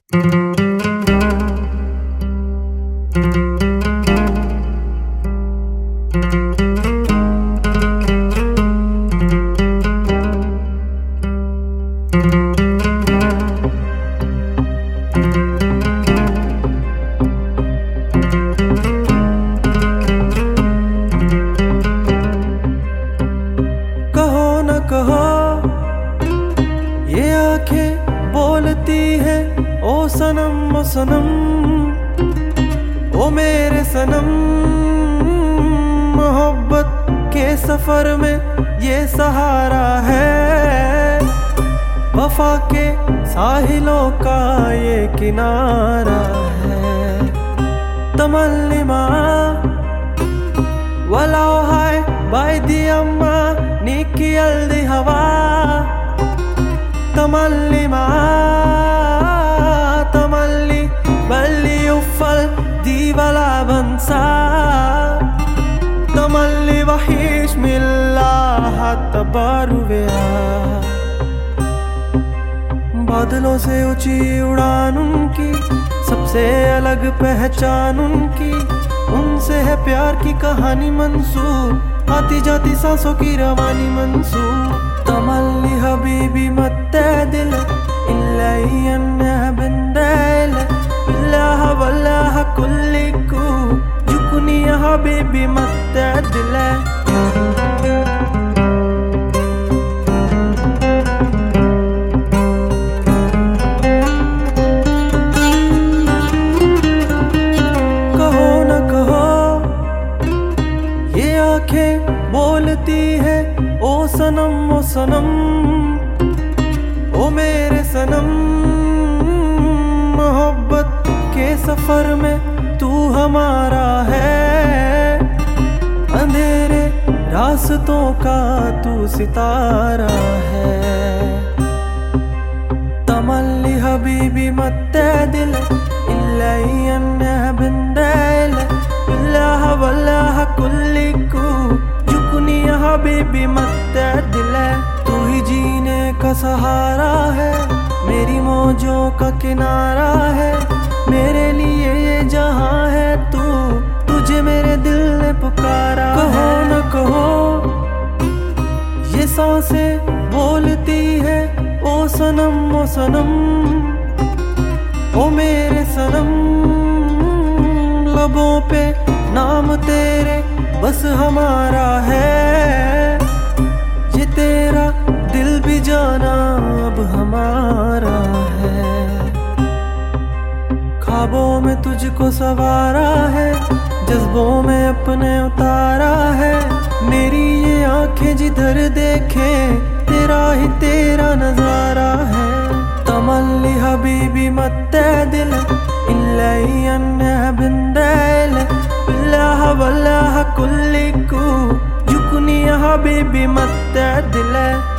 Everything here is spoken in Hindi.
कहो न कहो ये आंखें बोलती है ओ सनम, ओ सनम, ओ मेरे सनम। मोहब्बत के सफर में ये सहारा है, वफा के साहिलों का ये किनारा है। तमल्लिमा वलाओ हाय बायदी अम्मा नीकी अल्दी हवा। तमल्लिमा तमल्ली बल्ली उफल दीवला बंसा। तमल्ली वहीश मिल्ला तबारुवेया। बादलों से ऊंची उड़ान उनकी, सबसे अलग पहचान उनकी। उनसे है प्यार की कहानी मंसूर, आती जाती सांसों की रवानी मंसूर। तमल्ली हबीबी मत्तदिल इल्लयन बिंदल बिल्लाह वल्लाह कुल्लिकू जुकनी हबीबी मत्तदिल। आंखें बोलती है ओ सनम, ओ सनम, ओ मेरे सनम। मोहब्बत के सफर में तू हमारा है, अंधेरे रास्तों का तू सितारा है। तमल्ली हबीबी मत्तदिल इल्लयन बिंदल बिल्लाह वल्लाह कुल्लिकू जुकनी हबीबी मत्तदिल। तू ही जीने का सहारा है, मेरी मौजों का किनारा है। मेरे लिए ये जहां है तू, तुझे मेरे दिल ने पुकारा। कहो न कहो ये सांसें बोलती है ओ सनम, ओ सनम, ओ मेरे सनम। लबों पे नाम तेरे बस हमारा है, ये तेरा दिल भी जाना अब हमारा है। ख्वाबों में तुझको सवारा है, जज्बों में अपने उतारा है। मेरी ये आंखें जिधर देखे तेरा ही तेरा नजारा है। तमल्ली हबीबी मत्तदिल इल्लयन बिंदल बिल्लाह वल्लाह कुल्लिकू जुकनी हबीबी मत्तदिल।